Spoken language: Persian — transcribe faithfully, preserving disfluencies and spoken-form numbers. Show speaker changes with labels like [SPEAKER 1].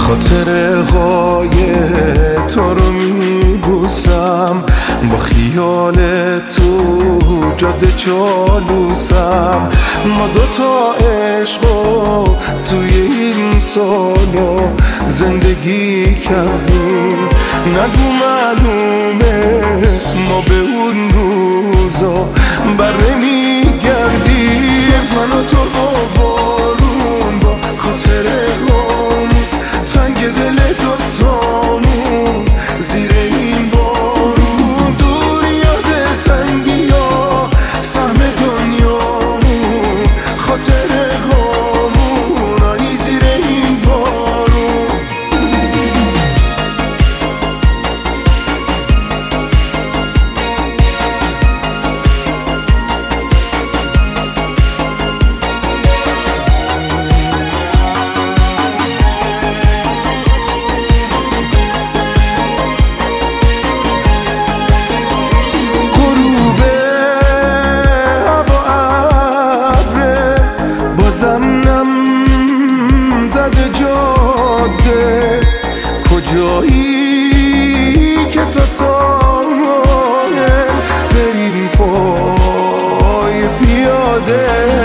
[SPEAKER 1] خاطره های تو رو میبوسم، با خیال تو جاده چالوسم. ما دوتا عشقو توی این سالو زندگی کردیم، نگو معلومه ما به اون روزا بر نمیگردیم. از من و تو با بارون، با خاطره هامون، تنگ دل دوتامون زیر این بارون، دور یاد تنگی ها سهم دنیامون، خاطره هامون آهی زیر این بارون. کجایی که تا ساحل بریم پای پیاده،